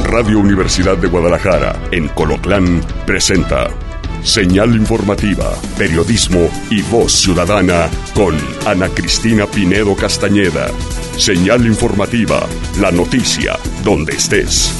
Radio Universidad de Guadalajara, en Colotlán, presenta Señal Informativa, Periodismo y Voz Ciudadana con Ana Cristina Pinedo Castañeda. Señal Informativa, la noticia, donde estés.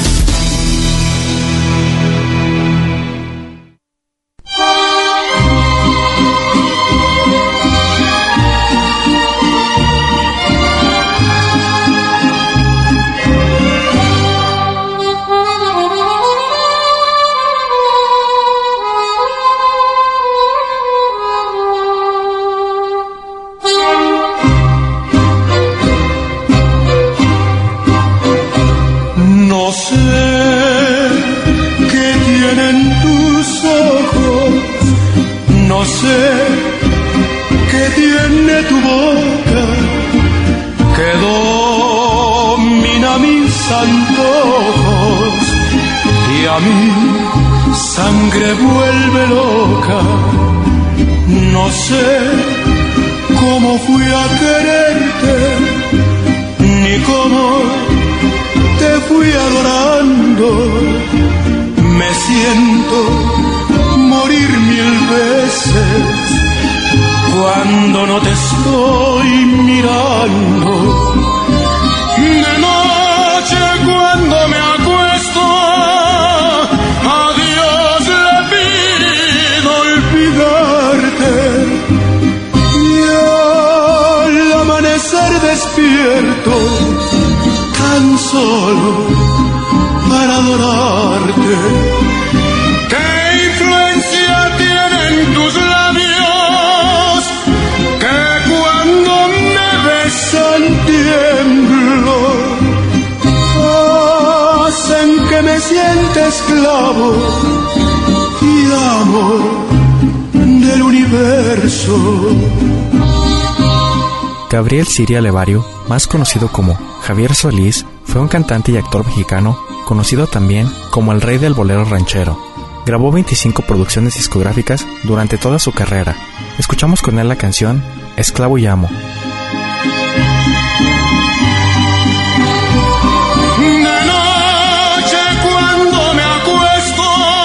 No sé qué tienen tus ojos, no sé qué tiene tu boca, que domina mis antojos y a mi sangre vuelve loca. No sé cómo fui a quererte, ni cómo te fui adorando. Me siento morir 1000 veces cuando no te estoy mirando. De noche cuando me acuesto, a Dios le pido olvidarte, y al amanecer despierto tan solo para adorarte. ¿Qué influencia tienen tus labios que cuando me besan tiemblo? Hacen que me sienta esclavo y amo del universo. Gabriel Siria Levario, más conocido como Javier Solís, fue un cantante y actor mexicano, conocido también como el rey del bolero ranchero. Grabó 25 producciones discográficas durante toda su carrera. Escuchamos con él la canción Esclavo y Amo. De noche cuando me acuesto,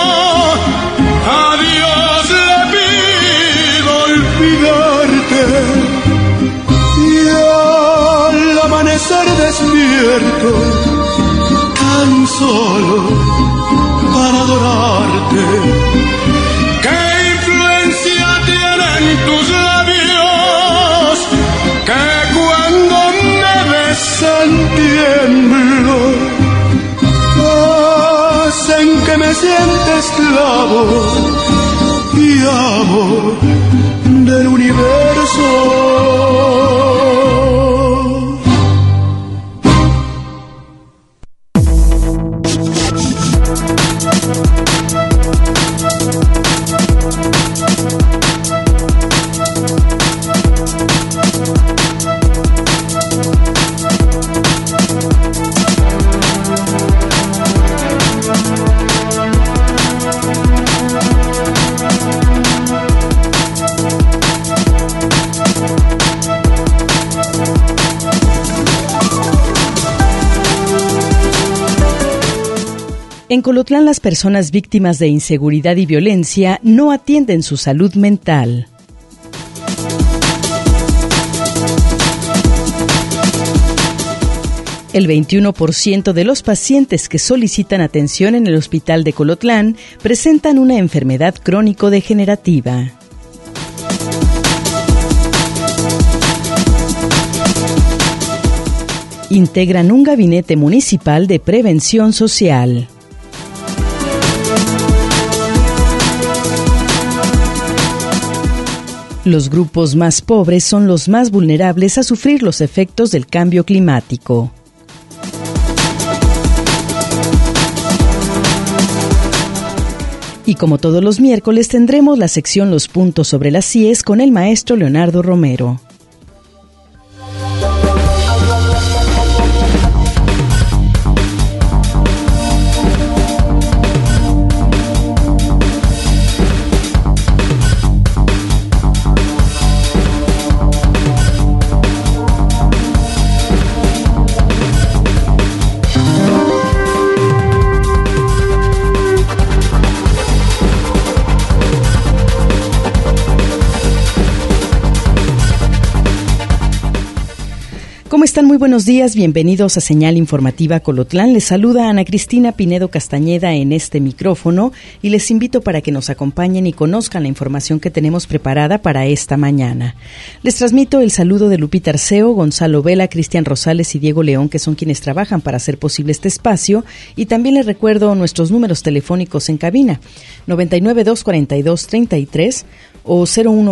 a Dios le pido olvidarte, y al amanecer despierto tan solo para adorarte. ¿Qué influencia tienen tus labios que cuando me besan tiemblo? Hacen que me sienta esclavo y amo del universo. En Colotlán, las personas víctimas de inseguridad y violencia no atienden su salud mental. El 21% de los pacientes que solicitan atención en el hospital de Colotlán presentan una enfermedad crónico-degenerativa. Integran un gabinete municipal de prevención social. Los grupos más pobres son los más vulnerables a sufrir los efectos del cambio climático. Y como todos los miércoles tendremos la sección Los puntos sobre las IES con el maestro Leonardo Romero. están? Muy buenos días, bienvenidos a Señal Informativa Colotlán. Les saluda Ana Cristina Pinedo Castañeda en este micrófono y les invito para que nos acompañen y conozcan la información que tenemos preparada para esta mañana. Les transmito el saludo de Lupita Arceo, Gonzalo Vela, Cristian Rosales y Diego León, que son quienes trabajan para hacer posible este espacio, y también les recuerdo nuestros números telefónicos en cabina, 99-242-33 o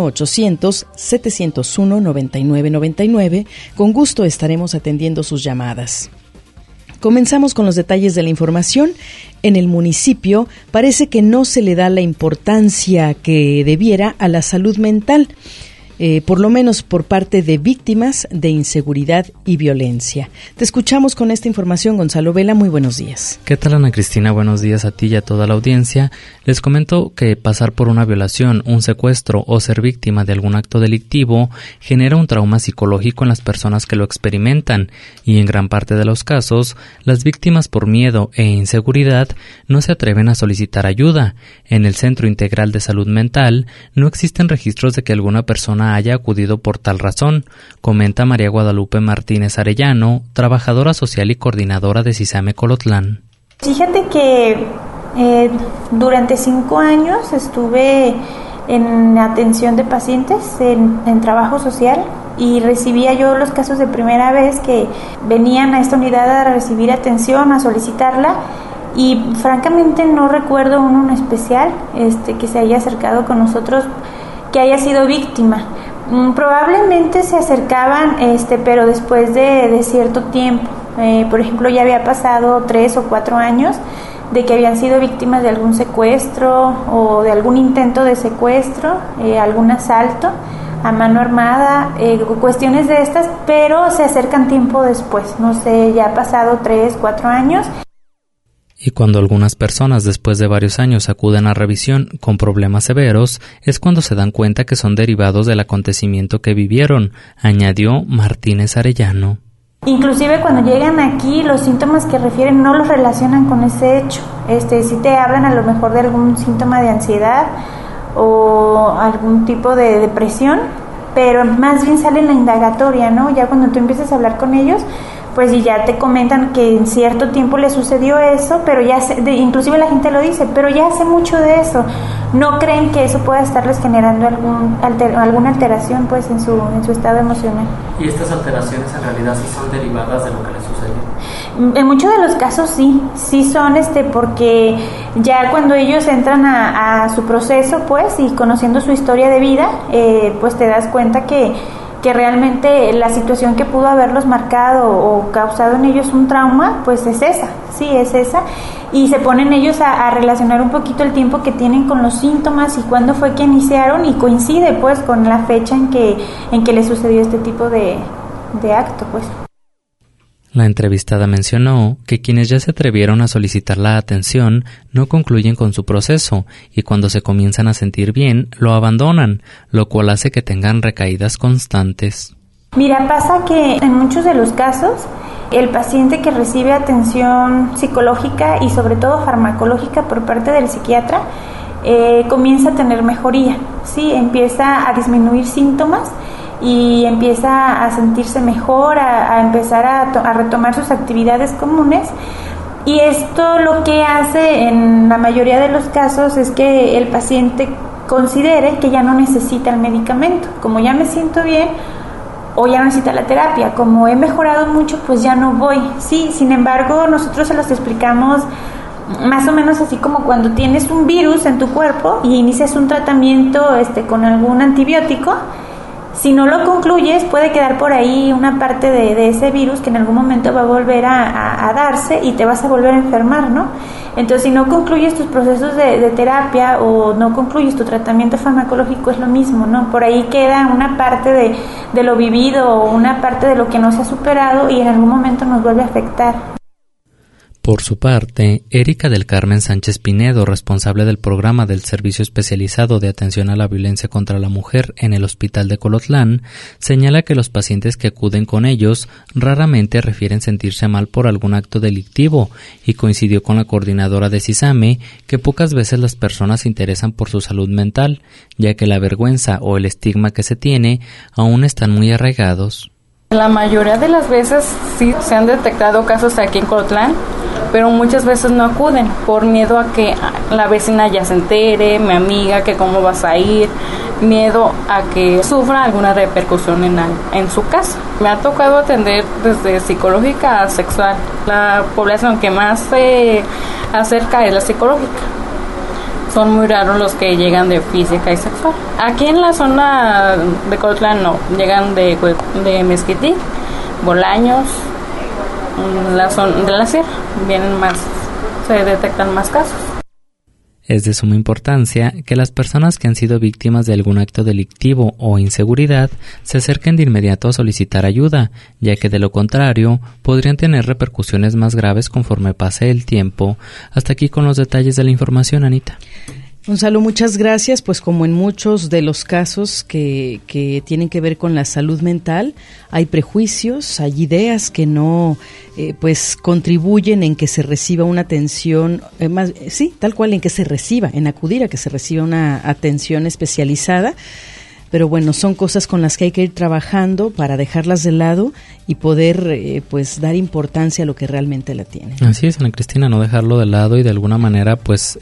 01800-701-9999. Con gusto estaremos atendiendo sus llamadas. Comenzamos con los detalles de la información. En el municipio parece que no se le da la importancia que debiera a la salud mental, por lo menos por parte de víctimas de inseguridad y violencia. Te escuchamos con esta información, Gonzalo Vela. Muy buenos días. ¿Qué tal, Ana Cristina? Buenos días a ti y a toda la audiencia. Les comento que pasar por una violación, un secuestro o ser víctima de algún acto delictivo genera un trauma psicológico en las personas que lo experimentan, y en gran parte de los casos, las víctimas por miedo e inseguridad no se atreven a solicitar ayuda. En el Centro Integral de Salud Mental no existen registros de que alguna persona haya acudido por tal razón, comenta María Guadalupe Martínez Arellano, trabajadora social y coordinadora de CISAME Colotlán. Fíjate que durante 5 años estuve en atención de pacientes en trabajo social, y recibía yo los casos de primera vez que venían a esta unidad a recibir atención, a solicitarla, y francamente no recuerdo uno en especial que se haya acercado con nosotros que haya sido víctima. Probablemente se acercaban, pero después de cierto tiempo. Por ejemplo, ya había pasado 3 o 4 años de que habían sido víctimas de algún secuestro o de algún intento de secuestro, algún asalto a mano armada, cuestiones de estas, pero se acercan tiempo después. No sé, ya ha pasado 3, 4 años. Y cuando algunas personas después de varios años acuden a revisión con problemas severos, es cuando se dan cuenta que son derivados del acontecimiento que vivieron, añadió Martínez Arellano. Inclusive cuando llegan aquí, los síntomas que refieren no los relacionan con ese hecho. Sí te hablan a lo mejor de algún síntoma de ansiedad o algún tipo de depresión, pero más bien sale en la indagatoria, ¿no? Ya cuando tú empiezas a hablar con ellos, pues y ya te comentan que en cierto tiempo le sucedió eso, pero ya inclusive la gente lo dice, pero ya hace mucho de eso. No creen que eso pueda estarles generando alguna alteración pues en su estado emocional. ¿Y estas alteraciones en realidad sí son derivadas de lo que les sucedió? En muchos de los casos sí son porque ya cuando ellos entran a su proceso pues y conociendo su historia de vida, pues te das cuenta que realmente la situación que pudo haberlos marcado o causado en ellos un trauma, pues es esa, y se ponen ellos a relacionar un poquito el tiempo que tienen con los síntomas y cuándo fue que iniciaron, y coincide pues con la fecha en que les sucedió este tipo de acto, pues. La entrevistada mencionó que quienes ya se atrevieron a solicitar la atención no concluyen con su proceso y cuando se comienzan a sentir bien lo abandonan, lo cual hace que tengan recaídas constantes. Mira, pasa que en muchos de los casos el paciente que recibe atención psicológica y sobre todo farmacológica por parte del psiquiatra comienza a tener mejoría, ¿sí? Empieza a disminuir síntomas y empieza a sentirse mejor, a empezar a retomar sus actividades comunes, y esto lo que hace en la mayoría de los casos es que el paciente considere que ya no necesita el medicamento. Como ya me siento bien, o ya no necesita la terapia, como he mejorado mucho, pues ya no voy. Sí, sin embargo, nosotros se los explicamos más o menos así como cuando tienes un virus en tu cuerpo y inicias un tratamiento con algún antibiótico. Si no lo concluyes, puede quedar por ahí una parte de ese virus que en algún momento va a volver a darse y te vas a volver a enfermar, ¿no? Entonces, si no concluyes tus procesos de terapia o no concluyes tu tratamiento farmacológico, es lo mismo, ¿no? Por ahí queda una parte de lo vivido o una parte de lo que no se ha superado y en algún momento nos vuelve a afectar. Por su parte, Erika del Carmen Sánchez Pinedo, responsable del programa del Servicio Especializado de Atención a la Violencia contra la Mujer en el Hospital de Colotlán, señala que los pacientes que acuden con ellos raramente refieren sentirse mal por algún acto delictivo y coincidió con la coordinadora de CISAME que pocas veces las personas se interesan por su salud mental, ya que la vergüenza o el estigma que se tiene aún están muy arraigados. La mayoría de las veces sí se han detectado casos aquí en Colotlán, pero muchas veces no acuden por miedo a que la vecina ya se entere, mi amiga, que cómo vas a ir, miedo a que sufra alguna repercusión en su casa. Me ha tocado atender desde psicológica a sexual. La población que más se acerca es la psicológica. Son muy raros los que llegan de física y sexual. Aquí en la zona de Colotlán no, llegan de Mezquití, Bolaños, la zona de la sierra, vienen más, se detectan más casos. Es de suma importancia que las personas que han sido víctimas de algún acto delictivo o inseguridad se acerquen de inmediato a solicitar ayuda, ya que de lo contrario podrían tener repercusiones más graves conforme pase el tiempo. Hasta aquí con los detalles de la información, Anita. Gonzalo, muchas gracias. Pues como en muchos de los casos que tienen que ver con la salud mental, hay prejuicios, hay ideas que no pues contribuyen en que se reciba una atención, tal cual, en que se reciba, en acudir a que se reciba una atención especializada. Pero bueno, son cosas con las que hay que ir trabajando para dejarlas de lado y poder pues dar importancia a lo que realmente la tiene. Así es, Ana Cristina, no dejarlo de lado y de alguna manera pues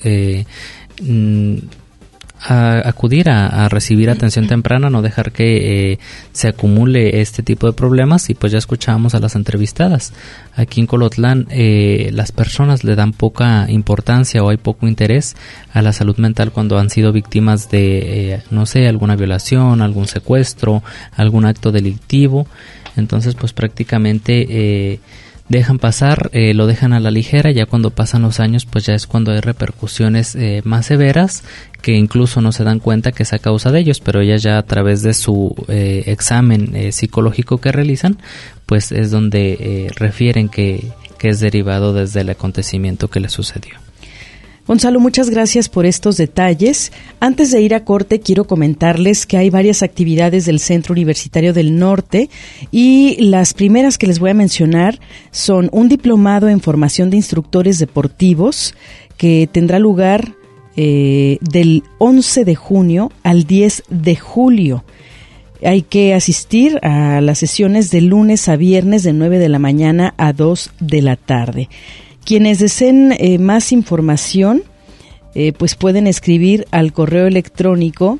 acudir a recibir atención temprana, no dejar que se acumule este tipo de problemas. Y pues ya escuchábamos a las entrevistadas. Aquí en Colotlán las personas le dan poca importancia o hay poco interés a la salud mental cuando han sido víctimas de, alguna violación, algún secuestro, algún acto delictivo. Entonces pues prácticamente dejan pasar, lo dejan a la ligera. Ya cuando pasan los años pues ya es cuando hay repercusiones más severas, que incluso no se dan cuenta que es a causa de ellos, pero ellas ya a través de su examen psicológico que realizan, pues es donde refieren que es derivado desde el acontecimiento que les sucedió. Gonzalo, muchas gracias por estos detalles. Antes de ir a corte, quiero comentarles que hay varias actividades del Centro Universitario del Norte y las primeras que les voy a mencionar son un diplomado en formación de instructores deportivos que tendrá lugar del 11 de junio al 10 de julio. Hay que asistir a las sesiones de lunes a viernes de 9 de la mañana a 2 de la tarde. Quienes deseen más información, pues pueden escribir al correo electrónico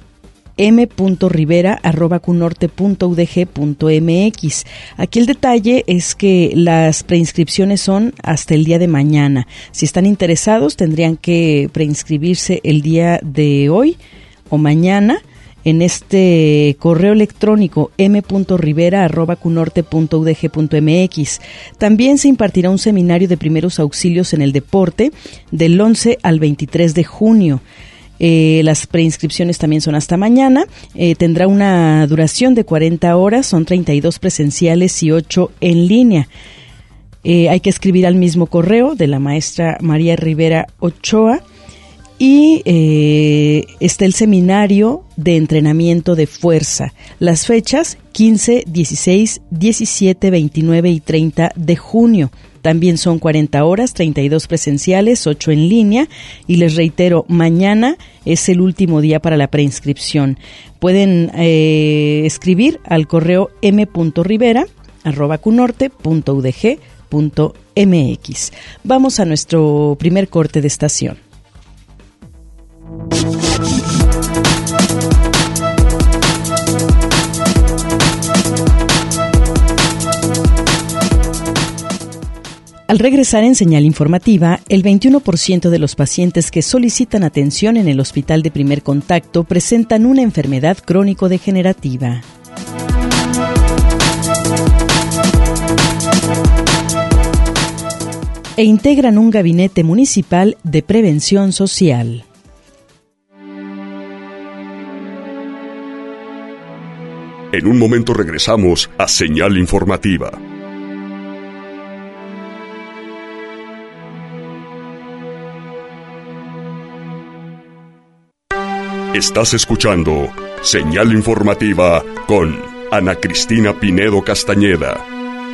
m.rivera@cunorte.udg.mx. Aquí el detalle es que las preinscripciones son hasta el día de mañana. Si están interesados, tendrían que preinscribirse el día de hoy o mañana en este correo electrónico m.rivera@cunorte.udg.mx. También se impartirá un seminario de primeros auxilios en el deporte del 11 al 23 de junio. Las preinscripciones también son hasta mañana. Tendrá una duración de 40 horas, son 32 presenciales y 8 en línea. Hay que escribir al mismo correo de la maestra María Rivera Ochoa. Y está el seminario de entrenamiento de fuerza. Las fechas 15, 16, 17, 29 y 30 de junio. También son 40 horas, 32 presenciales, 8 en línea. Y les reitero, mañana es el último día para la preinscripción. Pueden escribir al correo m.rivera@cunorte.udg.mx. Vamos a nuestro primer corte de estación. Al regresar en Señal Informativa, el 21% de los pacientes que solicitan atención en el Hospital de Primer Contacto presentan una enfermedad crónico-degenerativa. E integran un gabinete municipal de prevención social. En un momento regresamos a Señal Informativa. Estás escuchando Señal Informativa con Ana Cristina Pinedo Castañeda.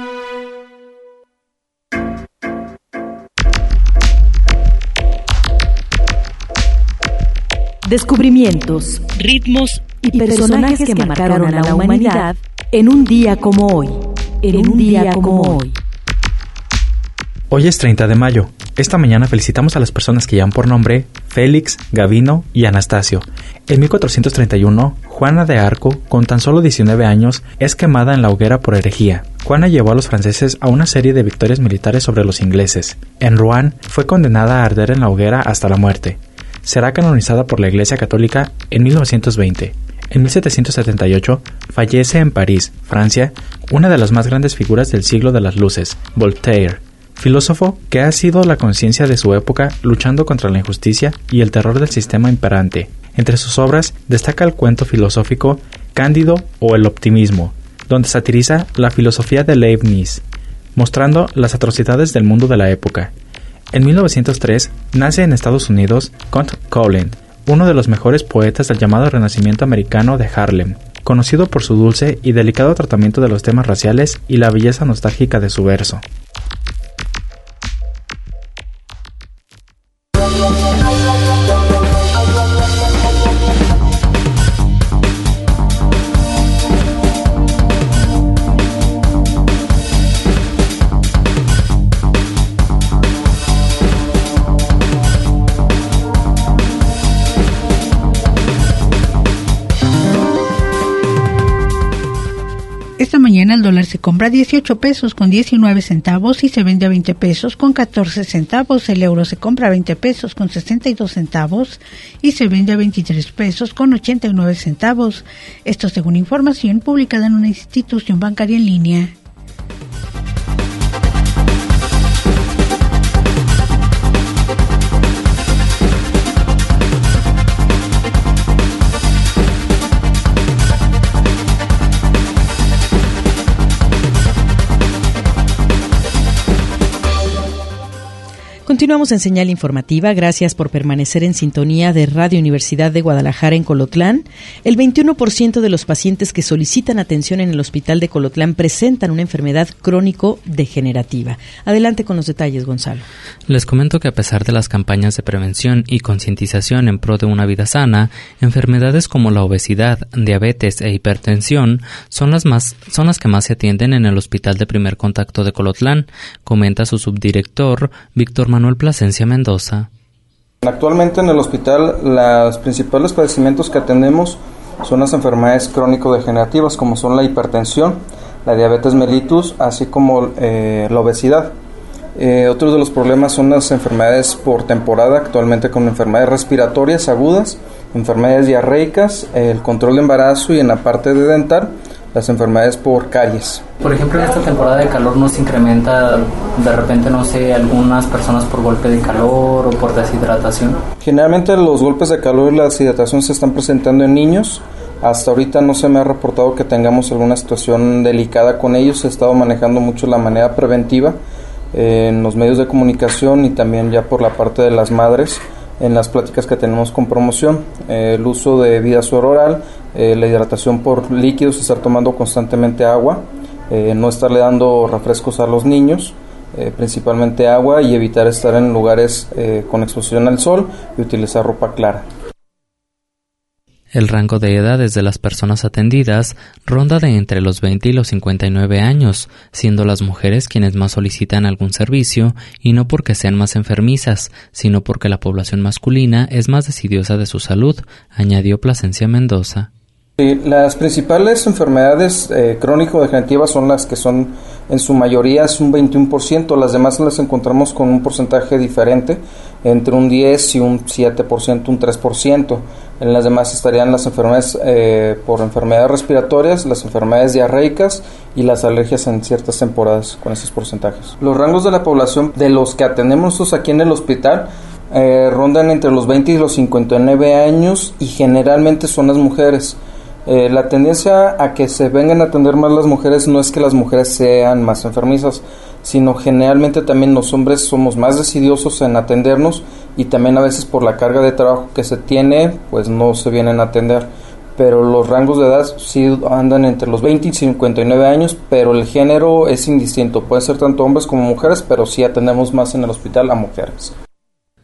Descubrimientos, ritmos y personajes que marcaron a la humanidad en un día como hoy. en un día como hoy. Hoy es 30 de mayo. Esta mañana felicitamos a las personas que llevan por nombre Félix, Gavino y Anastasio. En 1431, Juana de Arco, con tan solo 19 años, es quemada en la hoguera por herejía. Juana llevó a los franceses a una serie de victorias militares sobre los ingleses. En Rouen, fue condenada a arder en la hoguera hasta la muerte. Será canonizada por la Iglesia Católica en 1920. En 1778, fallece en París, Francia, una de las más grandes figuras del siglo de las luces, Voltaire, filósofo que ha sido la conciencia de su época luchando contra la injusticia y el terror del sistema imperante. Entre sus obras destaca el cuento filosófico Cándido o El optimismo, donde satiriza la filosofía de Leibniz, mostrando las atrocidades del mundo de la época. En 1903 nace en Estados Unidos Count Cullen, uno de los mejores poetas del llamado Renacimiento americano de Harlem, conocido por su dulce y delicado tratamiento de los temas raciales y la belleza nostálgica de su verso. Esta mañana el dólar se compra a 18 pesos con 19 centavos y se vende a 20 pesos con 14 centavos. El euro se compra a 20 pesos con 62 centavos y se vende a 23 pesos con 89 centavos. Esto según información publicada en una institución bancaria en línea. Continuamos en Señal Informativa. Gracias por permanecer en sintonía de Radio Universidad de Guadalajara en Colotlán. El 21% de los pacientes que solicitan atención en el Hospital de Colotlán presentan una enfermedad crónico-degenerativa. Adelante con los detalles, Gonzalo. Les comento que a pesar de las campañas de prevención y concientización en pro de una vida sana, enfermedades como la obesidad, diabetes e hipertensión son las que más se atienden en el Hospital de Primer Contacto de Colotlán, comenta su subdirector, Víctor Manuel Plasencia Mendoza. Actualmente en el hospital los principales padecimientos que atendemos son las enfermedades crónico-degenerativas como son la hipertensión, la diabetes mellitus, así como la obesidad. Otros de los problemas son las enfermedades por temporada, actualmente con enfermedades respiratorias agudas, enfermedades diarreicas, el control de embarazo y en la parte de dental, las enfermedades por caries. Por ejemplo, en esta temporada de calor nos incrementa de repente, no sé, algunas personas por golpe de calor o por deshidratación. Generalmente los golpes de calor y la deshidratación se están presentando en niños. Hasta ahorita no se me ha reportado que tengamos alguna situación delicada con ellos. Se ha estado manejando mucho la manera preventiva en los medios de comunicación y también ya por la parte de las madres en las pláticas que tenemos con promoción, el uso de vida suero oral, la hidratación por líquidos, estar tomando constantemente agua, no estarle dando refrescos a los niños, principalmente agua, y evitar estar en lugares con exposición al sol y utilizar ropa clara. El rango de edades de las personas atendidas ronda de entre los 20 y los 59 años, siendo las mujeres quienes más solicitan algún servicio, y no porque sean más enfermizas, sino porque la población masculina es más decidiosa de su salud, añadió Plasencia Mendoza. Las principales enfermedades crónico-degenerativas son las que son, en su mayoría es un 21%, las demás las encontramos con un porcentaje diferente, entre un 10 y un 7%, un 3%. En las demás estarían las enfermedades por enfermedades respiratorias, las enfermedades diarreicas y las alergias en ciertas temporadas con esos porcentajes. Los rangos de la población de los que atendemos nosotros aquí en el hospital rondan entre los 20 y los 59 años y generalmente son las mujeres. La tendencia a que se vengan a atender más las mujeres no es que las mujeres sean más enfermizas, sino generalmente también los hombres somos más decidiosos en atendernos y también a veces por la carga de trabajo que se tiene, pues no se vienen a atender. Pero los rangos de edad sí andan entre los 20 y 59 años, pero el género es indistinto, puede ser tanto hombres como mujeres, pero sí atendemos más en el hospital a mujeres.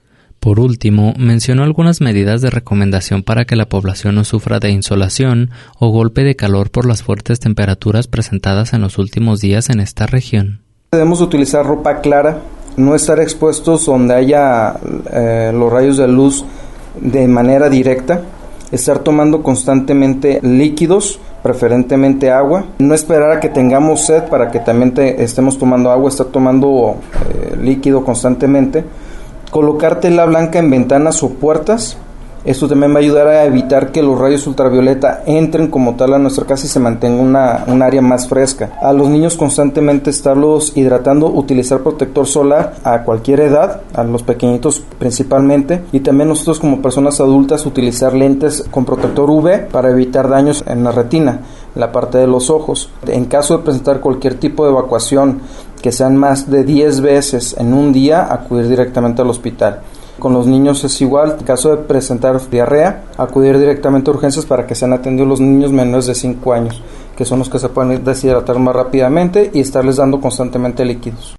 Por último, mencionó algunas medidas de recomendación para que la población no sufra de insolación o golpe de calor por las fuertes temperaturas presentadas en los últimos días en esta región. Debemos utilizar ropa clara, no estar expuestos donde haya los rayos de luz de manera directa, estar tomando constantemente líquidos, preferentemente agua, no esperar a que tengamos sed para que también estemos tomando agua, estar tomando líquido constantemente, colocar tela blanca en ventanas o puertas. Esto también va a ayudar a evitar que los rayos ultravioleta entren como tal a nuestra casa y se mantenga un área más fresca. A los niños constantemente estarlos hidratando, utilizar protector solar a cualquier edad, a los pequeñitos principalmente, y también nosotros como personas adultas utilizar lentes con protector UV para evitar daños en la retina, en la parte de los ojos. En caso de presentar cualquier tipo de evacuación que sean más de 10 veces en un día, acudir directamente al hospital. Con los niños es igual, en caso de presentar diarrea, acudir directamente a urgencias para que sean atendidos los niños menores de 5 años, que son los que se pueden deshidratar más rápidamente y estarles dando constantemente líquidos.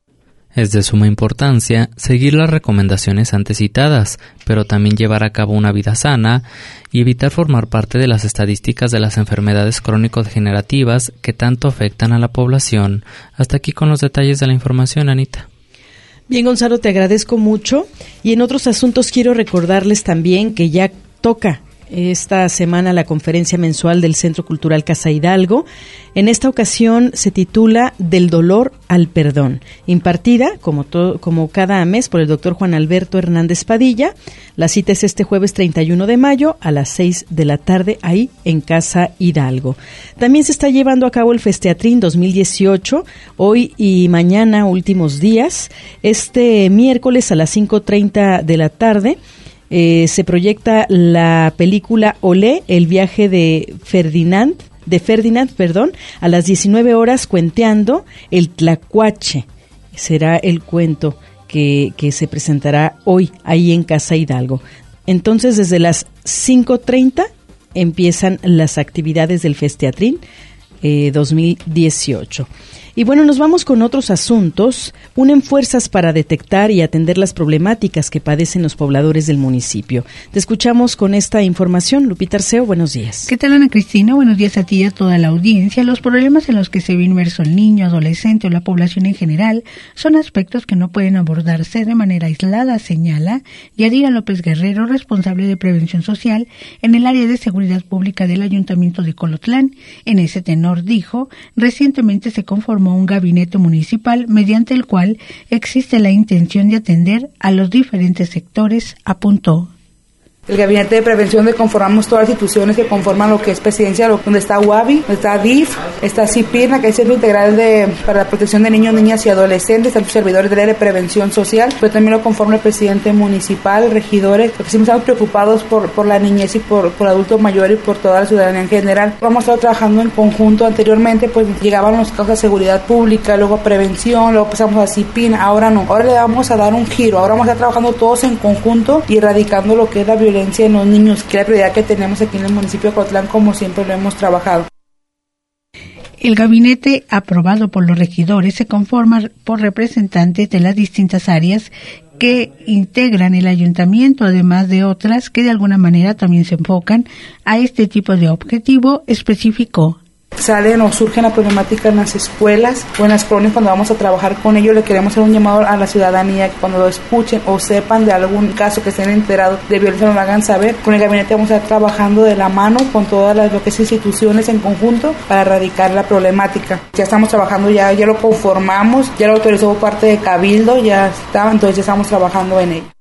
Es de suma importancia seguir las recomendaciones antes citadas, pero también llevar a cabo una vida sana y evitar formar parte de las estadísticas de las enfermedades crónico-degenerativas que tanto afectan a la población. Hasta aquí con los detalles de la información, Anita. Bien, Gonzalo, te agradezco mucho. Y en otros asuntos quiero recordarles también que ya toca esta semana la conferencia mensual del Centro Cultural Casa Hidalgo. En esta ocasión se titula Del dolor al perdón, impartida como cada mes por el doctor Juan Alberto Hernández Padilla. La cita es este jueves 31 de mayo a las 6 de la tarde ahí en Casa Hidalgo. También se está llevando a cabo el Festeatrín 2018, hoy y mañana, últimos días. Este miércoles a las 5:30 de la tarde se proyecta la película Olé, el viaje de Ferdinand, a las 19 horas cuenteando el Tlacuache. Será el cuento que se presentará hoy ahí en Casa Hidalgo. Entonces, desde las 5:30 empiezan las actividades del Festeatrín 2018. Y bueno, nos vamos con otros asuntos. Unen fuerzas para detectar y atender las problemáticas que padecen los pobladores del municipio. Te escuchamos con esta información. Lupita Arceo, buenos días. ¿Qué tal, Ana Cristina? Buenos días a ti y a toda la audiencia. Los problemas en los que se ve inmerso el niño, adolescente o la población en general son aspectos que no pueden abordarse de manera aislada, señala Yadira López Guerrero, responsable de Prevención Social en el área de Seguridad Pública del Ayuntamiento de Colotlán. En ese tenor, dijo, recientemente se conformó un gabinete municipal mediante el cual existe la intención de atender a los diferentes sectores, apuntó. El Gabinete de Prevención de conformamos todas las instituciones que conforman lo que es Presidencia, donde está UABI, donde está DIF, está CIPIRNA, que es el Centro Integral para la Protección de Niños, Niñas y Adolescentes, están los servidores del área de Prevención Social, pero también lo conforma el presidente municipal, regidores, porque siempre estamos preocupados por la niñez y por adultos mayores y por toda la ciudadanía en general. Hemos estado trabajando en conjunto. Anteriormente pues llegaban los casos de seguridad pública, luego prevención, luego pasamos a CIPIN, ahora no. Ahora le vamos a dar un giro, ahora vamos a estar trabajando todos en conjunto y erradicando lo que es la violencia en los niños, que es la prioridad que tenemos aquí en el municipio de Colotlán, como siempre lo hemos trabajado. El gabinete, aprobado por los regidores, se conforma por representantes de las distintas áreas que integran el ayuntamiento, además de otras que de alguna manera también se enfocan a este tipo de objetivo, especificó. Salen o surgen la problemática en las escuelas o en las colonias. Cuando vamos a trabajar con ellos, le queremos hacer un llamado a la ciudadanía que cuando lo escuchen o sepan de algún caso que estén enterados de violencia, nos lo hagan saber. Con el gabinete vamos a estar trabajando de la mano con todas las instituciones en conjunto para erradicar la problemática. Ya estamos trabajando, ya lo conformamos, ya lo autorizó parte de Cabildo, ya está, entonces ya estamos trabajando en ello.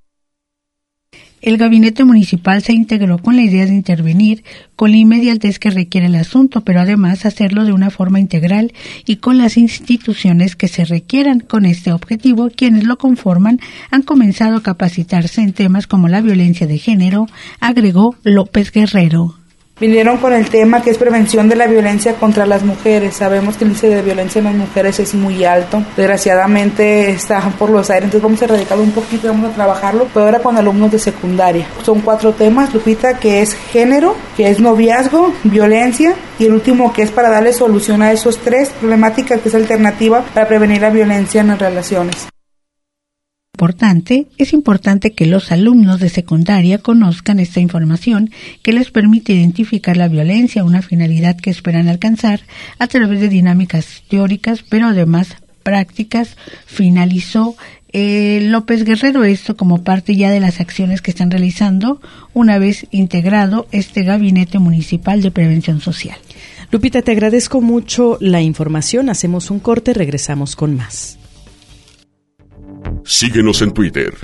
El gabinete municipal se integró con la idea de intervenir con la inmediatez que requiere el asunto, pero además hacerlo de una forma integral y con las instituciones que se requieran. Con este objetivo, quienes lo conforman han comenzado a capacitarse en temas como la violencia de género, agregó López Guerrero. Vinieron con el tema que es prevención de la violencia contra las mujeres. Sabemos que el índice de violencia en las mujeres es muy alto. Desgraciadamente está por los aires, entonces vamos a erradicarlo un poquito, vamos a trabajarlo, pero ahora con alumnos de secundaria. Son 4 temas, Lupita, que es género, que es noviazgo, violencia, y el último que es para darle solución a esos 3 problemáticas, que es alternativa para prevenir la violencia en las relaciones. Es importante que los alumnos de secundaria conozcan esta información que les permite identificar la violencia, una finalidad que esperan alcanzar a través de dinámicas teóricas, pero además prácticas. Finalizó López Guerrero esto como parte ya de las acciones que están realizando una vez integrado este Gabinete Municipal de Prevención Social. Lupita, te agradezco mucho la información. Hacemos un corte, regresamos con más. Síguenos en Twitter,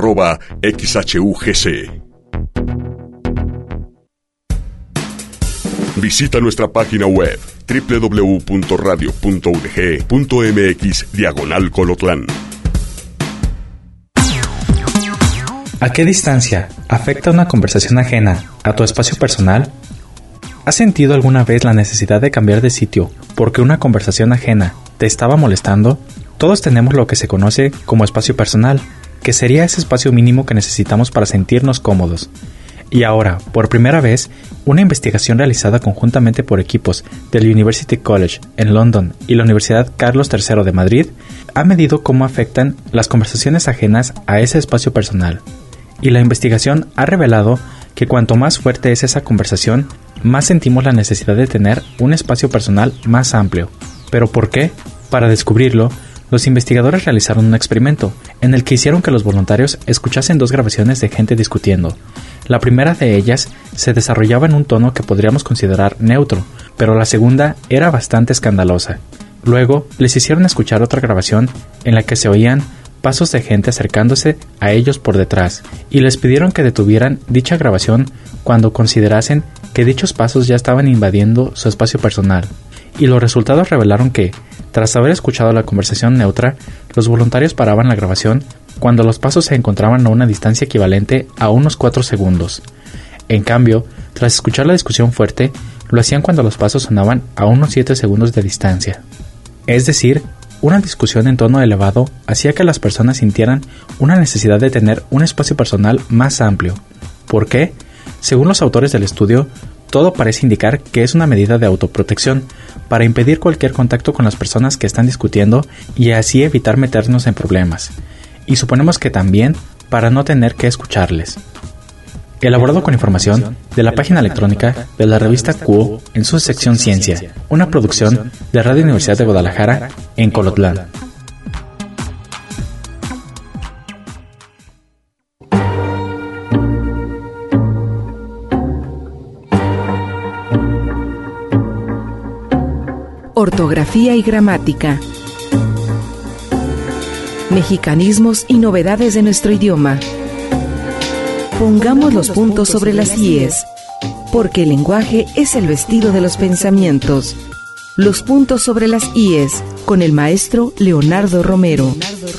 @XHUGC. Visita nuestra página web www.radio.udg.mx/Colotlán. ¿A qué distancia afecta una conversación ajena a tu espacio personal? ¿Has sentido alguna vez la necesidad de cambiar de sitio porque una conversación ajena te estaba molestando? Todos tenemos lo que se conoce como espacio personal, que sería ese espacio mínimo que necesitamos para sentirnos cómodos. Y ahora, por primera vez, una investigación realizada conjuntamente por equipos del University College en London y la Universidad Carlos III de Madrid ha medido cómo afectan las conversaciones ajenas a ese espacio personal. Y la investigación ha revelado que cuanto más fuerte es esa conversación, más sentimos la necesidad de tener un espacio personal más amplio. ¿Pero por qué? Para descubrirlo, los investigadores realizaron un experimento en el que hicieron que los voluntarios escuchasen 2 grabaciones de gente discutiendo. La primera de ellas se desarrollaba en un tono que podríamos considerar neutro, pero la segunda era bastante escandalosa. Luego les hicieron escuchar otra grabación en la que se oían pasos de gente acercándose a ellos por detrás y les pidieron que detuvieran dicha grabación cuando considerasen que dichos pasos ya estaban invadiendo su espacio personal. Y los resultados revelaron que, tras haber escuchado la conversación neutra, los voluntarios paraban la grabación cuando los pasos se encontraban a una distancia equivalente a unos 4 segundos. En cambio, tras escuchar la discusión fuerte, lo hacían cuando los pasos sonaban a unos 7 segundos de distancia. Es decir, una discusión en tono elevado hacía que las personas sintieran una necesidad de tener un espacio personal más amplio. ¿Por qué? Según los autores del estudio, todo parece indicar que es una medida de autoprotección para impedir cualquier contacto con las personas que están discutiendo y así evitar meternos en problemas. Y suponemos que también para no tener que escucharles. Elaborado con información de la página electrónica de la revista Q en su sección Ciencia, una producción de Radio Universidad de Guadalajara en Colotlán. Ortografía y gramática. Mexicanismos y novedades de nuestro idioma. Pongamos los puntos sobre las íes, porque el lenguaje es el vestido de los pensamientos. Los puntos sobre las íes, con el maestro Leonardo Romero.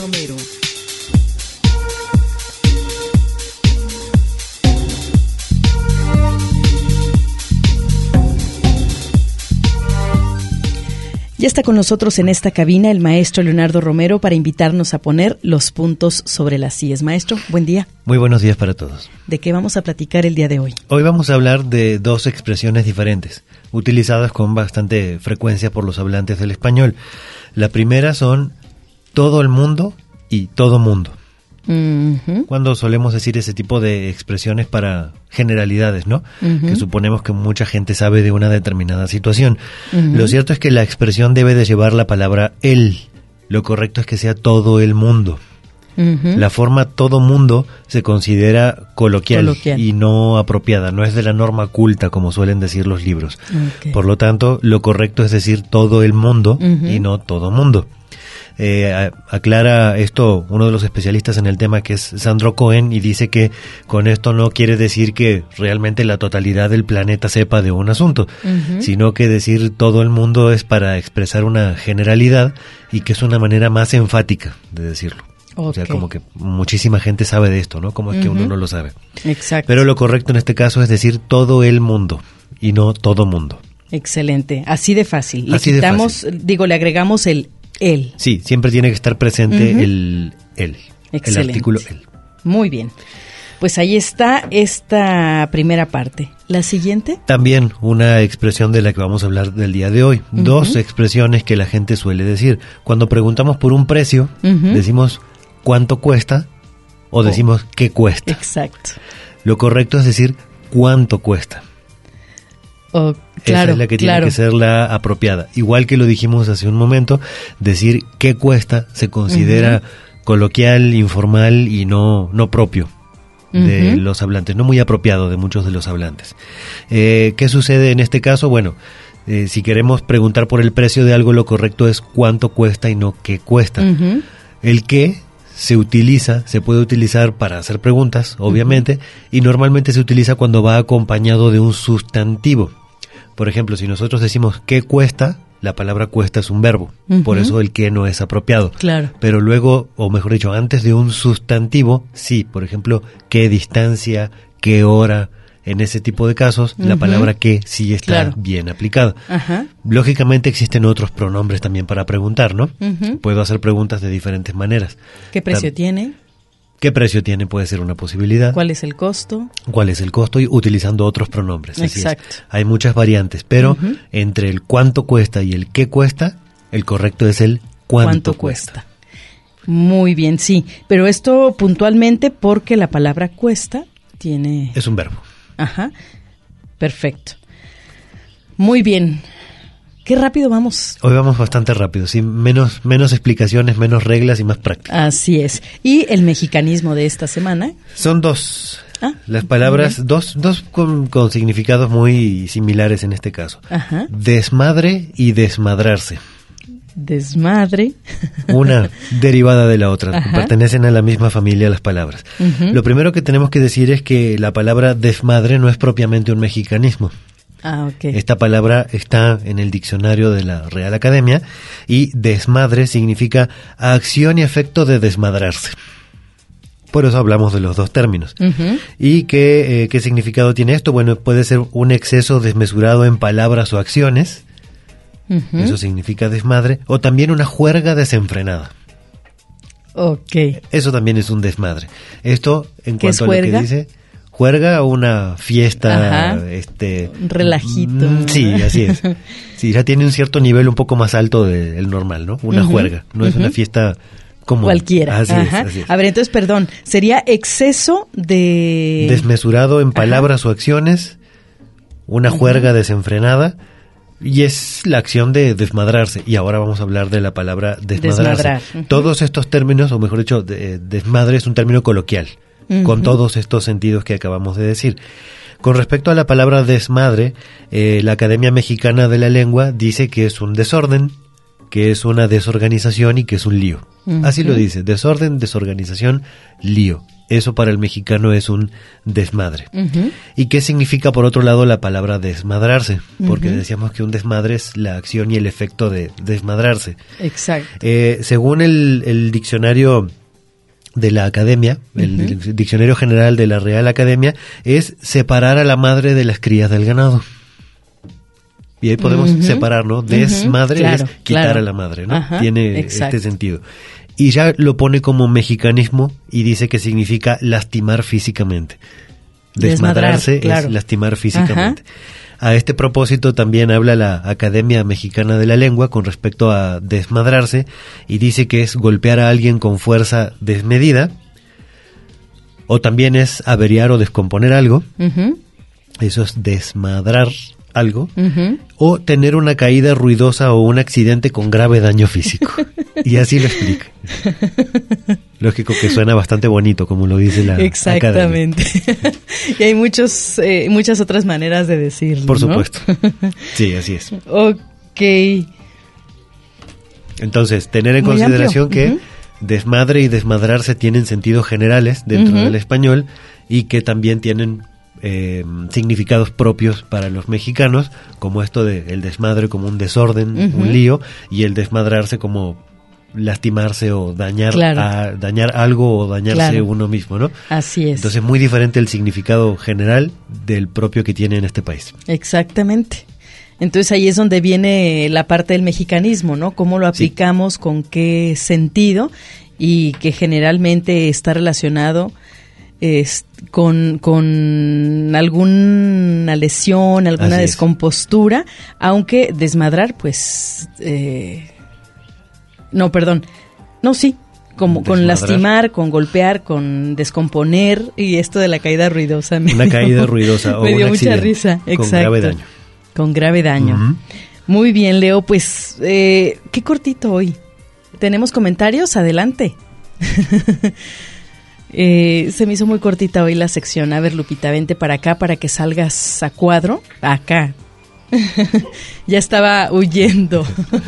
Ya está con nosotros en esta cabina el maestro Leonardo Romero para invitarnos a poner los puntos sobre las íes. Maestro, buen día. Muy buenos días para todos. ¿De qué vamos a platicar el día de hoy? Hoy vamos a hablar de 2 expresiones diferentes, utilizadas con bastante frecuencia por los hablantes del español. La primera son todo el mundo y todo mundo. Cuando solemos decir ese tipo de expresiones para generalidades, ¿no? Que suponemos que mucha gente sabe de una determinada situación. Lo cierto es que la expresión debe de llevar la palabra el. Lo correcto es que sea todo el mundo. La forma todo mundo se considera coloquial y no apropiada, no es de la norma culta como suelen decir los libros. Por lo tanto, lo correcto es decir todo el mundo y no todo mundo. Aclara esto uno de los especialistas en el tema, que es Sandro Cohen, y dice que con esto no quiere decir que realmente la totalidad del planeta sepa de un asunto, sino que decir todo el mundo es para expresar una generalidad y que es una manera más enfática de decirlo. O sea, como que muchísima gente sabe de esto, ¿no? Como es que uno no lo sabe. Exacto. Pero lo correcto en este caso es decir todo el mundo y no todo mundo. Excelente, así de fácil. Así le quitamos, le agregamos el él. Sí, siempre tiene que estar presente el artículo el. Muy bien. Pues ahí está esta primera parte. ¿La siguiente? También una expresión de la que vamos a hablar del día de hoy. 2 expresiones que la gente suele decir. Cuando preguntamos por un precio, decimos cuánto cuesta o decimos qué cuesta. Exacto. Lo correcto es decir cuánto cuesta. Claro, esa es la que tiene que ser la apropiada. Igual que lo dijimos hace un momento, decir qué cuesta se considera coloquial, informal y no propio de los hablantes, no muy apropiado de muchos de los hablantes. ¿Qué sucede en este caso? Bueno, si queremos preguntar por el precio de algo, lo correcto es cuánto cuesta y no qué cuesta. El qué se puede utilizar para hacer preguntas, obviamente, y normalmente se utiliza cuando va acompañado de un sustantivo. Por ejemplo, si nosotros decimos qué cuesta, la palabra cuesta es un verbo, por eso el qué no es apropiado. Claro. Pero luego, o mejor dicho, antes de un sustantivo, sí, por ejemplo, qué distancia, qué hora. En ese tipo de casos, la palabra qué sí está bien aplicada. Lógicamente existen otros pronombres también para preguntar, ¿no? Puedo hacer preguntas de diferentes maneras. ¿Qué precio tiene? ¿Qué precio tiene? Puede ser una posibilidad. ¿Cuál es el costo? ¿Cuál es el costo? Y utilizando otros pronombres. Exacto. Así es. Hay muchas variantes, pero entre el cuánto cuesta y el qué cuesta, el correcto es el cuánto cuesta. Muy bien, sí. Pero esto puntualmente porque la palabra cuesta tiene... Es un verbo. Ajá, perfecto. Muy bien. Qué rápido vamos. Hoy vamos bastante rápido, sí, menos explicaciones, menos reglas y más práctica. Así es. ¿Y el mexicanismo de esta semana? Son dos. Las palabras, dos con significados muy similares en este caso. Ajá. Desmadre y desmadrarse. Desmadre. Una derivada de la otra, pertenecen a la misma familia las palabras. Lo primero que tenemos que decir es que la palabra desmadre no es propiamente un mexicanismo. Okay. Esta palabra está en el diccionario de la Real Academia y desmadre significa acción y efecto de desmadrarse. Por eso hablamos de los dos términos. ¿Y qué significado tiene esto? Bueno, puede ser un exceso desmesurado en palabras o acciones. Eso significa desmadre. O también una juerga desenfrenada. Ok. Eso también es un desmadre. Esto, en cuanto a lo juerga? que dice, juerga o una fiesta, un relajito. Sí, así es. Sí, ya tiene un cierto nivel un poco más alto del normal, ¿no? Una juerga, no es una fiesta común. Cualquiera. Así es. A ver, entonces, perdón, sería exceso de... Desmesurado en palabras o acciones, una juerga desenfrenada. Y es la acción de desmadrarse. Y ahora vamos a hablar de la palabra desmadrarse. Todos estos términos, o mejor dicho, desmadre es un término coloquial, con todos estos sentidos que acabamos de decir. Con respecto a la palabra desmadre, la Academia Mexicana de la Lengua dice que es un desorden, que es una desorganización y que es un lío. Así lo dice, desorden, desorganización, lío. Eso para el mexicano es un desmadre. ¿Y qué significa, por otro lado, la palabra desmadrarse? Porque decíamos que un desmadre es la acción y el efecto de desmadrarse. Exacto. Según el diccionario de la Academia, el Diccionario General de la Real Academia, es separar a la madre de las crías del ganado. Y ahí podemos separar, ¿no? Desmadre es quitar a la madre, ¿no? Tiene este sentido. Y ya lo pone como mexicanismo y dice que significa lastimar físicamente. Desmadrarse es lastimar físicamente. A este propósito también habla la Academia Mexicana de la Lengua con respecto a desmadrarse y dice que es golpear a alguien con fuerza desmedida, o también es averiar o descomponer algo. Eso es desmadrar algo, o tener una caída ruidosa o un accidente con grave daño físico. Y así lo explica. Lógico que suena bastante bonito, como lo dice la Exactamente. Academia. Y hay muchas otras maneras de decirlo, por supuesto. Sí, así es. Ok. Entonces, tener en consideración que desmadre y desmadrarse tienen sentidos generales dentro del español y que también tienen significados propios para los mexicanos, como esto de el desmadre como un desorden, un lío, y el desmadrarse como lastimarse o dañar dañar algo o dañarse uno mismo, ¿no? Así es. Entonces, muy diferente el significado general del propio que tiene en este país. Exactamente. Entonces ahí es donde viene la parte del mexicanismo, ¿no? Cómo lo aplicamos, con qué sentido, y que generalmente está relacionado con alguna lesión, alguna descompostura, aunque desmadrar, pues... Como con lastimar, con golpear, con descomponer, y esto de la caída ruidosa. Una caída ruidosa o me dio un mucha accidente risa. con Exacto. grave daño. Con grave daño. Uh-huh. Muy bien, Leo, pues qué cortito hoy. ¿Tenemos comentarios? Adelante. Se me hizo muy cortita hoy la sección. A ver, Lupita, vente para acá para que salgas a cuadro. Acá. Ya estaba huyendo.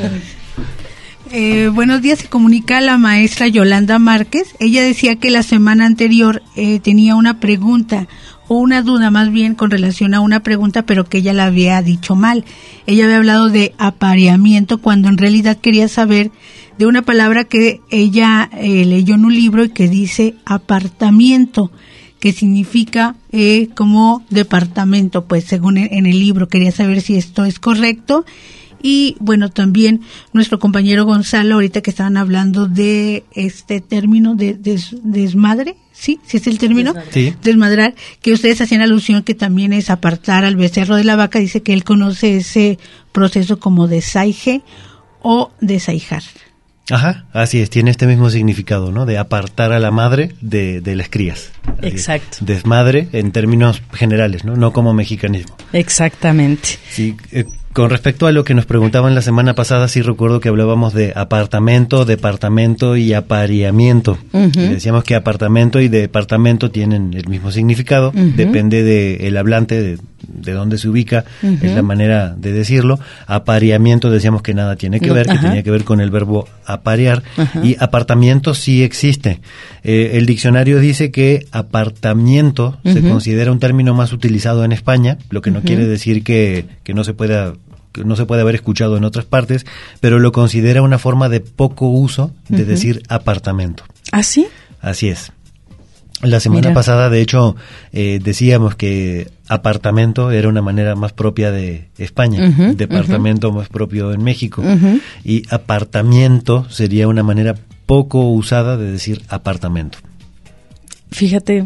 Buenos días, se comunica la maestra Yolanda Márquez. Ella decía que la semana anterior tenía una pregunta o una duda más bien con relación a una pregunta, pero que ella la había dicho mal. Ella había hablado de apareamiento cuando en realidad quería saber de una palabra que ella leyó en un libro y que dice apartamiento, que significa como departamento, pues según en el libro. Quería saber si esto es correcto. Y bueno, también nuestro compañero Gonzalo, ahorita que estaban hablando de este término de desmadre, ¿sí? ¿Sí es el término? Sí. Desmadrar, que ustedes hacían alusión que también es apartar al becerro de la vaca. Dice que él conoce ese proceso como desaige o desaijar. Ajá, así es, tiene este mismo significado, ¿no? De apartar a la madre de las crías. Así Exacto. es. Desmadre en términos generales, ¿no? No como mexicanismo. Exactamente. Sí, con respecto a lo que nos preguntaban la semana pasada, sí recuerdo que hablábamos de apartamento, departamento y apareamiento. Uh-huh. Y decíamos que apartamento y departamento tienen el mismo significado, Uh-huh. depende del hablante, de dónde se ubica, Uh-huh. es la manera de decirlo. Apareamiento decíamos que nada tiene que ver, que Ajá. tenía que ver con el verbo aparear. Ajá. Y apartamiento sí existe. El diccionario dice que apartamiento se Uh-huh. considera un término más utilizado en España, lo que no Uh-huh. quiere decir que no se pueda haber escuchado en otras partes, pero lo considera una forma de poco uso de Uh-huh. decir apartamento. ¿Ah, sí? Así es. La semana Mira. pasada, de hecho, decíamos que apartamento era una manera más propia de España, Uh-huh, departamento más propio en México, Uh-huh. y apartamiento sería una manera poco usada de decir apartamento. Fíjate,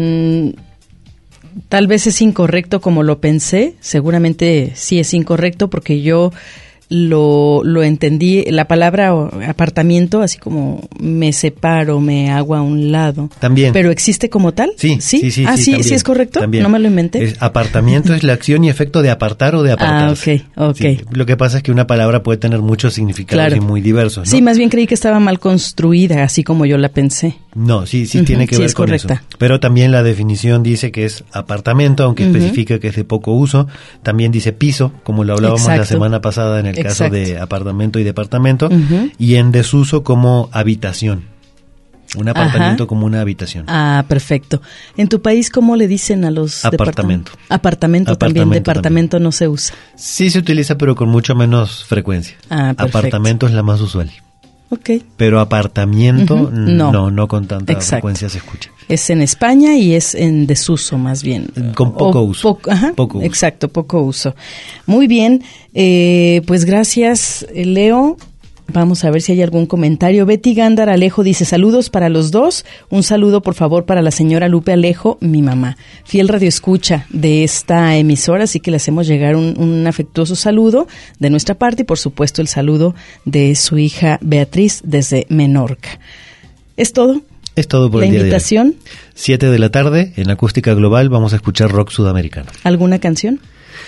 tal vez es incorrecto como lo pensé, seguramente sí es incorrecto porque yo lo entendí, la palabra apartamiento, así como me separo, me hago a un lado. También. ¿Pero existe como tal? Sí. Ah, sí, también, sí es correcto, también. no me lo inventé. Apartamiento es la acción y efecto de apartar o de apartarse. Ah, ok. Sí, lo que pasa es que una palabra puede tener muchos significados Claro. y muy diversos, ¿no? Sí, más bien creí que estaba mal construida, así como yo la pensé. No, sí Ujú, tiene que sí, ver es con correcta. eso. Pero también la definición dice que es apartamento, aunque Ujú. especifica que es de poco uso. También dice piso, como lo hablábamos la Exacto. semana pasada en el caso Exacto. de apartamento y departamento. Ujú. Y en desuso como habitación. Un apartamento Ajá. como una habitación. Ah, perfecto. ¿En tu país cómo le dicen a los Apartamento. Apartamento también, Apartamento departamento también. no se usa. Sí se utiliza, pero con mucho menos frecuencia. Ah, perfecto. Apartamento es la más usual. Ok. Pero apartamiento, Ujú. no con tanta Exacto. frecuencia se escucha. Es en España y es en desuso más bien. Con poco uso. Ajá, Poco uso. exacto, poco uso. Muy bien, pues gracias, Leo. Vamos a ver si hay algún comentario. Betty Gándara Alejo dice, saludos para los dos. Un saludo, por favor, para la señora Lupe Alejo, mi mamá. Fiel radioescucha de esta emisora, así que le hacemos llegar un afectuoso saludo de nuestra parte y, por supuesto, el saludo de su hija Beatriz desde Menorca. ¿Es todo? Es todo por ¿La el día invitación? de hoy. 7 de la tarde, en Acústica Global, vamos a escuchar rock sudamericano. ¿Alguna canción?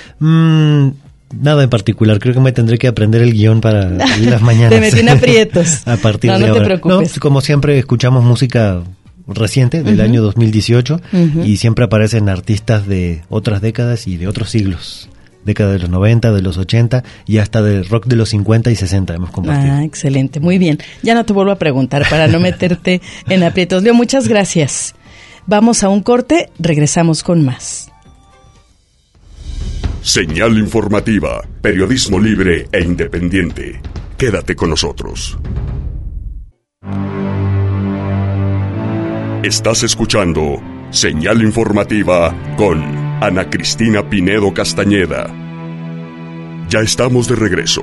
Nada en particular, creo que me tendré que aprender el guión para las mañanas. Te metí en aprietos. A partir No, de no te ahora. preocupes. No, como siempre escuchamos música reciente del Ujú. año 2018 Ujú. y siempre aparecen artistas de otras décadas y de otros siglos. Década de los 90, de los 80 y hasta del rock de los 50 y 60 hemos compartido. Ah, excelente, muy bien. Ya no te vuelvo a preguntar para no meterte en aprietos. Leo, muchas gracias. Vamos a un corte, regresamos con más. Señal informativa, periodismo libre e independiente. Quédate con nosotros. Estás escuchando Señal informativa con Ana Cristina Pinedo Castañeda. Ya estamos de regreso.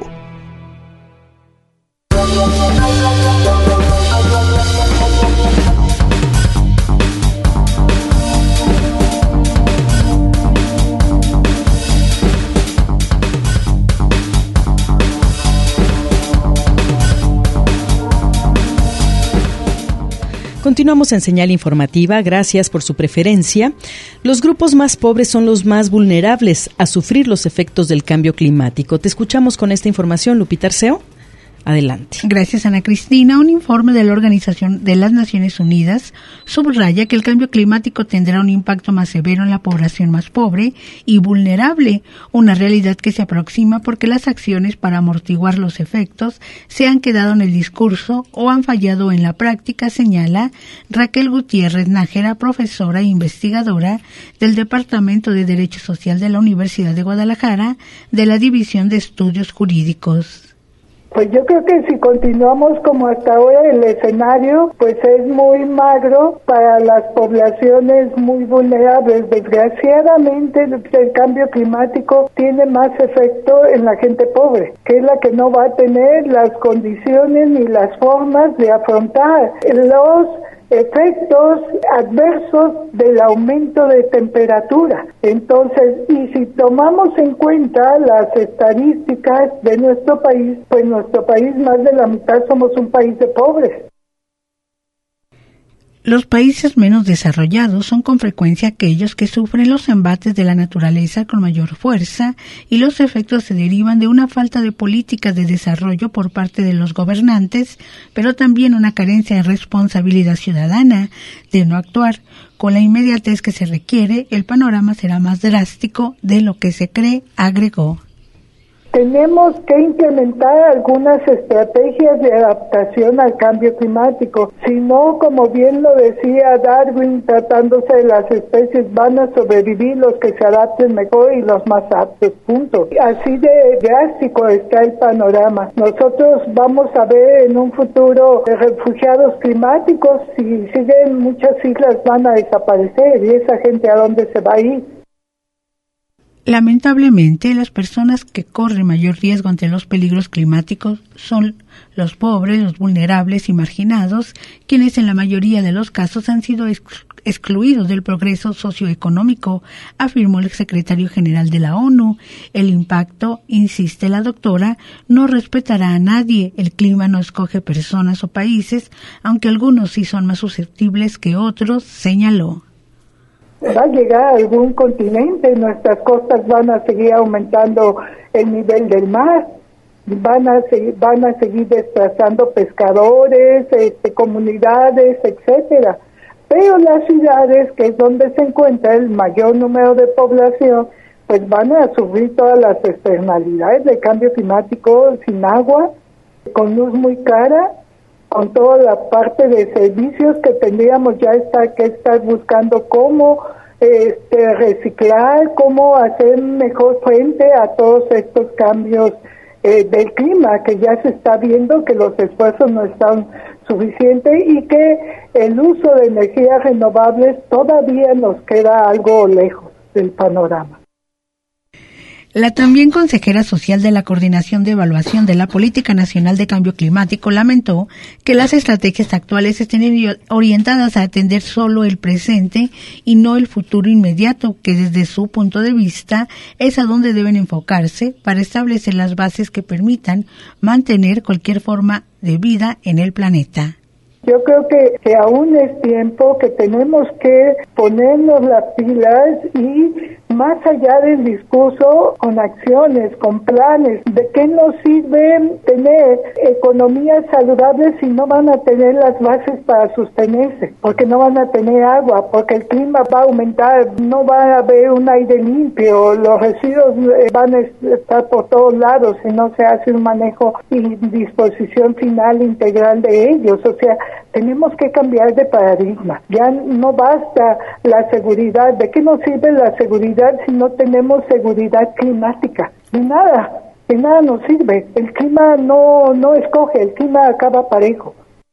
Continuamos en Señal Informativa. Gracias por su preferencia. Los grupos más pobres son los más vulnerables a sufrir los efectos del cambio climático. Te escuchamos con esta información, Lupita Arceo. Adelante. Gracias, Ana Cristina. Un informe de la Organización de las Naciones Unidas subraya que el cambio climático tendrá un impacto más severo en la población más pobre y vulnerable, una realidad que se aproxima porque las acciones para amortiguar los efectos se han quedado en el discurso o han fallado en la práctica, señala Raquel Gutiérrez Nájera, profesora e investigadora del Departamento de Derecho Social de la Universidad de Guadalajara, de la División de Estudios Jurídicos. Pues yo creo que si continuamos como hasta ahora, el escenario pues es muy magro para las poblaciones muy vulnerables. Desgraciadamente el cambio climático tiene más efecto en la gente pobre, que es la que no va a tener las condiciones ni las formas de afrontar los efectos adversos del aumento de temperatura. Entonces, y si tomamos en cuenta las estadísticas de nuestro país, pues nuestro país, más de la mitad somos un país de pobres. Los países menos desarrollados son con frecuencia aquellos que sufren los embates de la naturaleza con mayor fuerza y los efectos se derivan de una falta de políticas de desarrollo por parte de los gobernantes, pero también una carencia de responsabilidad ciudadana de no actuar. Con la inmediatez que se requiere, el panorama será más drástico de lo que se cree, agregó. Tenemos que implementar algunas estrategias de adaptación al cambio climático. Si no, como bien lo decía Darwin, tratándose de las especies, van a sobrevivir los que se adapten mejor y los más aptos, punto. Así de drástico está el panorama. Nosotros vamos a ver en un futuro refugiados climáticos. Si siguen, muchas islas van a desaparecer. ¿Y esa gente a dónde se va a ir? Lamentablemente, las personas que corren mayor riesgo ante los peligros climáticos son los pobres, los vulnerables y marginados, quienes en la mayoría de los casos han sido excluidos del progreso socioeconómico, afirmó el secretario general de la ONU. El impacto, insiste la doctora, no respetará a nadie. El clima no escoge personas o países, aunque algunos sí son más susceptibles que otros, señaló. Va a llegar a algún continente, nuestras costas van a seguir aumentando el nivel del mar, van a seguir desplazando pescadores, comunidades, etcétera. Pero las ciudades, que es donde se encuentra el mayor número de población, pues van a sufrir todas las externalidades del cambio climático, sin agua, con luz muy cara, con toda la parte de servicios que tendríamos ya que estar buscando cómo reciclar, cómo hacer mejor frente a todos estos cambios del clima, que ya se está viendo que los esfuerzos no están suficientes y que el uso de energías renovables todavía nos queda algo lejos del panorama. La también consejera social de la Coordinación de Evaluación de la Política Nacional de Cambio Climático lamentó que las estrategias actuales estén orientadas a atender solo el presente y no el futuro inmediato, que desde su punto de vista es a donde deben enfocarse para establecer las bases que permitan mantener cualquier forma de vida en el planeta. Yo creo que aún es tiempo que tenemos que ponernos las pilas y más allá del discurso, con acciones, con planes. ¿De qué nos sirve tener economías saludables si no van a tener las bases para sostenerse? Porque no van a tener agua, porque el clima va a aumentar, no va a haber un aire limpio, los residuos van a estar por todos lados si no se hace un manejo y disposición final integral de ellos. O sea, tenemos que cambiar de paradigma. Ya no basta la seguridad. ¿De qué nos sirve la seguridad si no tenemos seguridad climática? De nada nos sirve. El clima no escoge, el clima acaba parejo.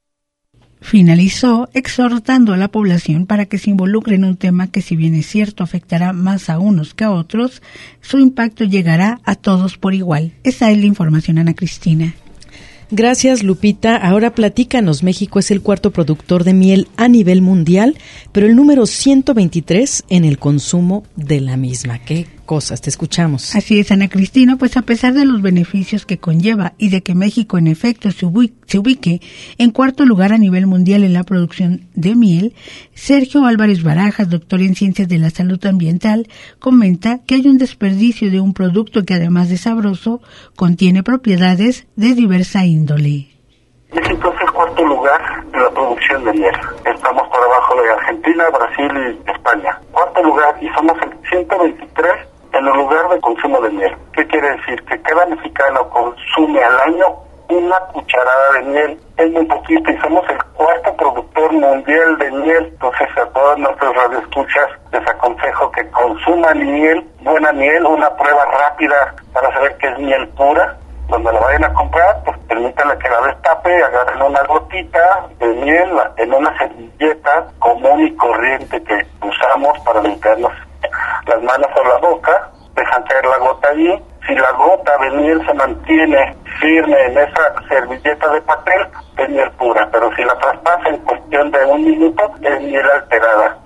Finalizó exhortando a la población para que se involucre en un tema que, si bien es cierto afectará más a unos que a otros, su impacto llegará a todos por igual. Esa es la información, Ana Cristina. Gracias, Lupita. Ahora platícanos. México es el cuarto productor de miel a nivel mundial, pero el número 123 en el consumo de la misma. ¿Qué cosas. Te escuchamos. Así es, Ana Cristina, pues a pesar de los beneficios que conlleva y de que México en efecto se ubique en cuarto lugar a nivel mundial en la producción de miel, Sergio Álvarez Barajas, doctor en Ciencias de la Salud Ambiental, comenta que hay un desperdicio de un producto que además de sabroso, contiene propiedades de diversa índole. México es el cuarto lugar de la producción de miel. Estamos por abajo de Argentina, Brasil y España. Cuarto lugar, y somos el 123 en el lugar de consumo de miel. ¿Qué quiere decir? Que cada mexicano consume al año una cucharada de miel. Es muy poquito y somos el cuarto productor mundial de miel. Entonces a todos nuestros radioescuchas les aconsejo que consuman miel, buena miel, una prueba rápida para saber que es miel pura. Cuando la vayan a comprar, pues permítanle que la destape, agarren una gotita de miel en una servilleta común y corriente que usamos para limpiarnos las manos o la boca, dejan caer la gota allí. Si la gota de miel se mantiene firme en esa servilleta de papel, es miel pura, pero si la traspasa en cuestión de un minuto, es miel alterada.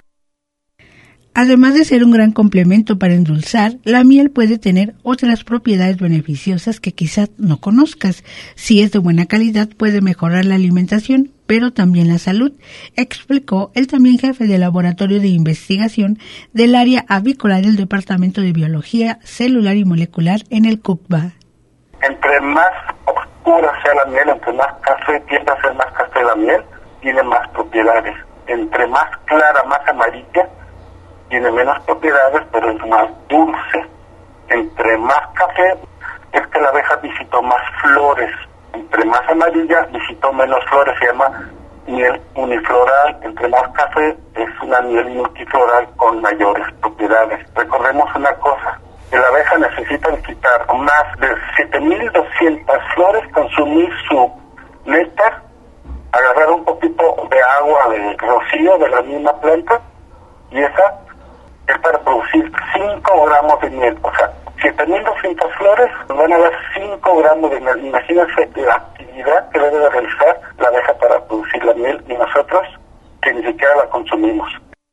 Además de ser un gran complemento para endulzar, la miel puede tener otras propiedades beneficiosas que quizás no conozcas. Si es de buena calidad, puede mejorar la alimentación, pero también la salud, explicó el también jefe del Laboratorio de Investigación del área avícola del Departamento de Biología Celular y Molecular en el CUCBA. Entre más oscura sea la miel, entre más café tiende a ser más café la miel, tiene más propiedades. Entre más clara, más amarilla, tiene menos propiedades, pero es más dulce. Entre más café, es que la abeja visitó más flores. Entre más amarilla, visitó menos flores, se llama miel unifloral. Entre más café, es una miel multifloral con mayores propiedades. Recordemos una cosa, que la abeja necesita visitar más de 7.200 flores, consumir su néctar, agarrar un poquito de agua de rocío de la misma planta, y esa es para producir 5 gramos de miel. O sea, 7.200 flores van a dar 5 gramos de miel. Imagínense la actividad que debe de realizar la abeja para producir la miel y nosotros que ni siquiera la consumimos.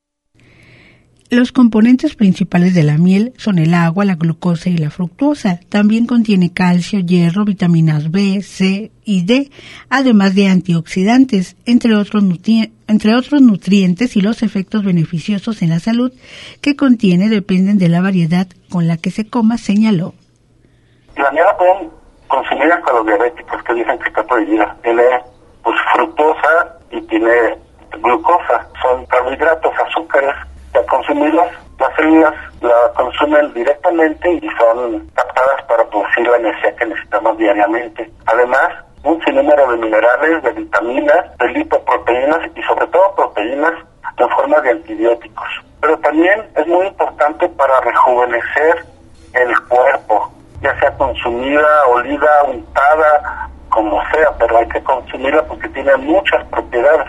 Los componentes principales de la miel son el agua, la glucosa y la fructosa. También contiene calcio, hierro, vitaminas B, C y D, además de antioxidantes, entre otros nutrientes, y los efectos beneficiosos en la salud que contiene dependen de la variedad con la que se coma, señaló. La miel la pueden consumir hasta los diabéticos que dicen que está prohibida. Tiene fructosa y tiene glucosa, son carbohidratos, azúcares. Al consumirlas, las células la consumen directamente y son captadas para producir la energía que necesitamos diariamente. Además, un sinnúmero de minerales, de vitaminas, de lipoproteínas y sobre todo proteínas en forma de antibióticos. Pero también es muy importante para rejuvenecer el cuerpo, ya sea consumida, olida, untada, como sea, pero hay que consumirla porque tiene muchas propiedades.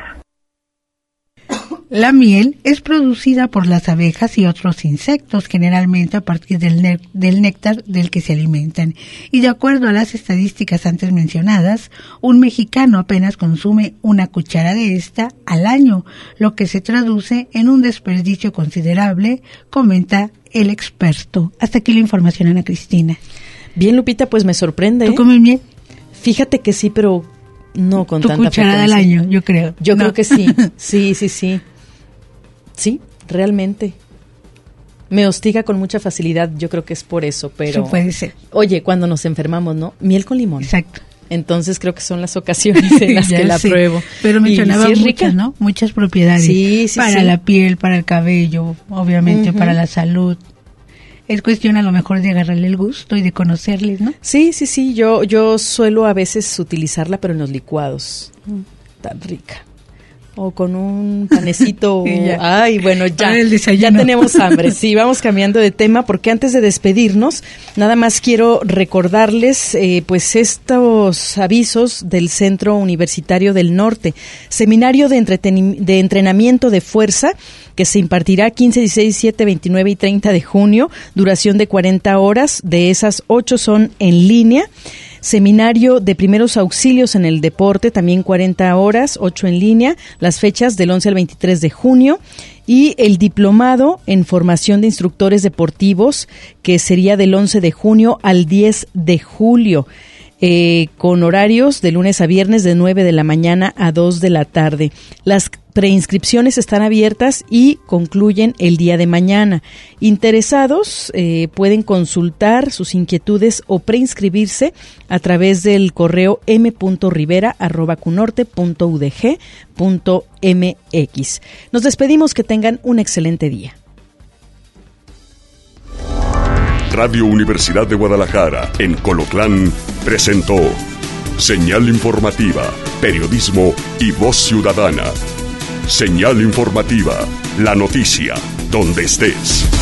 La miel es producida por las abejas y otros insectos, generalmente a partir del néctar del que se alimentan. Y de acuerdo a las estadísticas antes mencionadas, un mexicano apenas consume una cuchara de esta al año, lo que se traduce en un desperdicio considerable, comenta el experto. Hasta aquí la información, Ana Cristina. Bien, Lupita, pues me sorprende. ¿Tú comes miel? Fíjate que sí, pero no con tanta frecuencia. Tu cucharada al año, yo creo. Yo creo que sí. Sí. Sí, realmente. Me hostiga con mucha facilidad, yo creo que es por eso, pero... Sí, puede ser. Oye, cuando nos enfermamos, ¿no? Miel con limón. Exacto. Entonces creo que son las ocasiones en las que la pruebo. Pero mencionaba muchas, ¿no? Muchas propiedades. Sí. Para la piel, para el cabello, obviamente para la salud. Es cuestión a lo mejor de agarrarle el gusto y de conocerles, ¿no? Sí. Yo suelo a veces utilizarla, pero en los licuados. Tan rica. O con un panecito. Ay, bueno, ya tenemos hambre. Sí, vamos cambiando de tema porque antes de despedirnos, nada más quiero recordarles pues estos avisos del Centro Universitario del Norte. Seminario de entrenamiento de fuerza que se impartirá 15, 16, 17, 29 y 30 de junio, duración de 40 horas, de esas 8 son en línea. Seminario de primeros auxilios en el deporte, también 40 horas, 8 en línea, las fechas del 11 al 23 de junio. Y el diplomado en formación de instructores deportivos, que sería del 11 de junio al 10 de julio. Con horarios de lunes a viernes de 9 de la mañana a 2 de la tarde. Las preinscripciones están abiertas y concluyen el día de mañana. Interesados pueden consultar sus inquietudes o preinscribirse a través del correo m.rivera@cunorte.udg.mx. Nos despedimos, que tengan un excelente día. Radio Universidad de Guadalajara, en Colotlán, presentó Señal Informativa, Periodismo y Voz Ciudadana. Señal Informativa, la noticia, donde estés.